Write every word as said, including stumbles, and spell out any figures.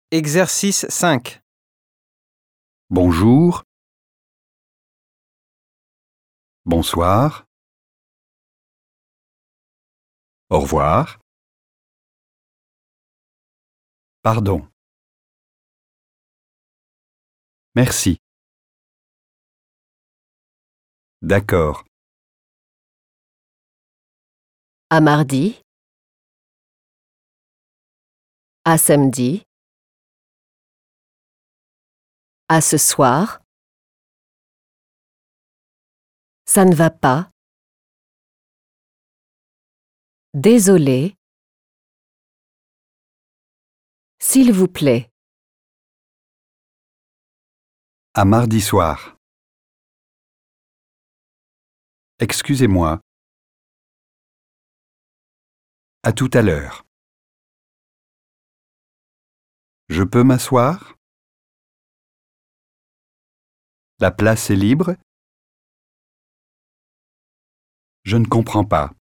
Exercice cinq. Bonjour. Bonsoir. Au revoir. Pardon. Merci. D'accord. À mardi. À samedi. À ce soir. Ça ne va pas. Désolé. S'il vous plaît. À mardi soir. Excusez-moi. À tout à l'heure. Je peux m'asseoir? La place est libre? Je ne comprends pas.